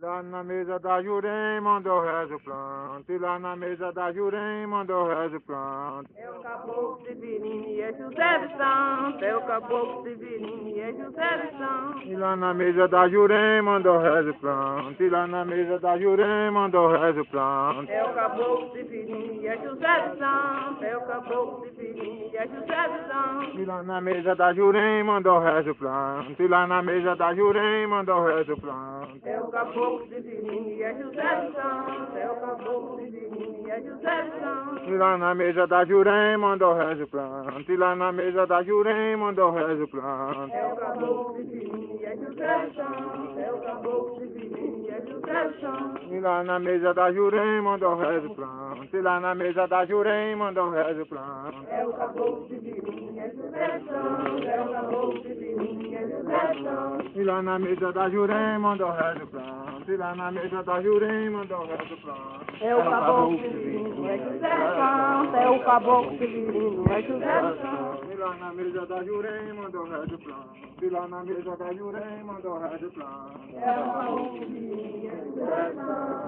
Lá na mesa da Jurem mandou rezo pronto, e lá na mesa da Jurem mandou rezo pronto. É o caboclo Severino e é José dos Santos, é o caboclo Severino e é José dos Santos. E lá na mesa da Jurem mandou rezo pronto, e lá na mesa da Jurem mandou rezo pronto. É o caboclo Severino e é José dos Santos, é o caboclo Severino e é José dos Santos. E lá na mesa da Jurem mandou rezo pronto, e lá na mesa da Jurem mandou rezo pronto. É o caboclo Severino e é José dos Santos, é o caboclo Severino e é José dos Santos. E lá na mesa da Jurem mandou rezo pronto, e lá na mesa da Jurem mandou rezo pronto. É o caboclo Severino e é José dos Santos, é o caboclo Severino e é José dos Santos. E lá na mesa da Jurem mandou rezo pronto, e lá na mesa da Jurem mandou rezo pronto. É o caboclo Severino e é José dos Santos, é o caboclo Severino e é José dos Santos. E lá na mesa da Jurem mandou rezo pronto, e lá na mesa da Jurem mandou rezo pronto. É o caboclo Severino, é José dos Santos, é o caboclo Severino, é José dos Santos. E lá na mesa da Jurem mandou rezo pronto, e lá na mesa da Jurem mandou rezo pronto. É o caboclo Severino, é José dos Santos.